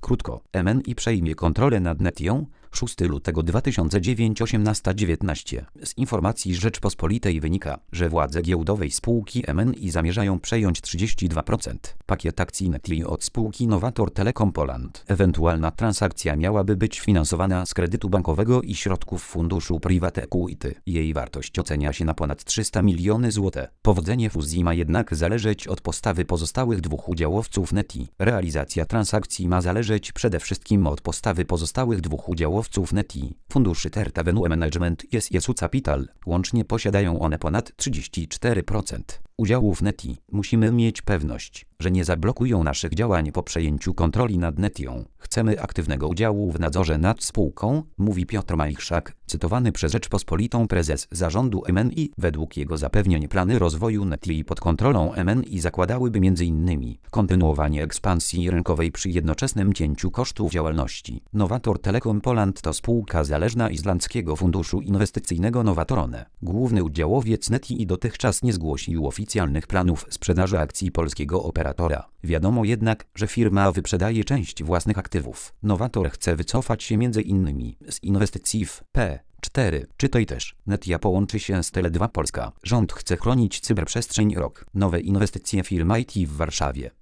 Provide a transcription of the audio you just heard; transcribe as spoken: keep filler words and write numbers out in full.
Krótko, M N I przejmie kontrolę nad Netią. szóstego lutego dwa tysiące dziewiątego osiemnaście dziewiętnaście. Z informacji Rzeczpospolitej wynika, że władze giełdowej spółki M N I zamierzają przejąć trzydzieści dwa procent pakiet akcji Netii od spółki Nowator Telecom Poland. Ewentualna transakcja miałaby być finansowana z kredytu bankowego i środków funduszu Private Equity. Jej wartość ocenia się na ponad trzysta milionów złotych. Powodzenie fuzji ma jednak zależeć od postawy pozostałych dwóch udziałowców Netii. Realizacja transakcji ma zależeć przede wszystkim od postawy pozostałych dwóch udziałowców Netii. Funduszy Third Avenue Management i S S U Capital. Łącznie posiadają one ponad trzydzieści cztery procent udziałów Netii. Musimy mieć pewność, że nie zablokują naszych działań po przejęciu kontroli nad Netią. Chcemy aktywnego udziału w nadzorze nad spółką, mówi Piotr Majchrzak, cytowany przez Rzeczpospolitą prezes zarządu M N I. Według jego zapewnień plany rozwoju Netii pod kontrolą M N I zakładałyby między innymi kontynuowanie ekspansji rynkowej przy jednoczesnym cięciu kosztów działalności. Nowator Telecom Poland to spółka zależna Islandzkiego Funduszu Inwestycyjnego Nowatorone. Główny udziałowiec Netii dotychczas nie zgłosił oficjalnych planów sprzedaży akcji polskiego operatora. Wiadomo jednak, że firma wyprzedaje część własnych aktywów. Nowator chce wycofać się między innymi z inwestycji w P cztery. Czytaj też. Netia połączy się z Tele dwa Polska. Rząd chce chronić cyberprzestrzeń rok. Nowe inwestycje firm I T w Warszawie.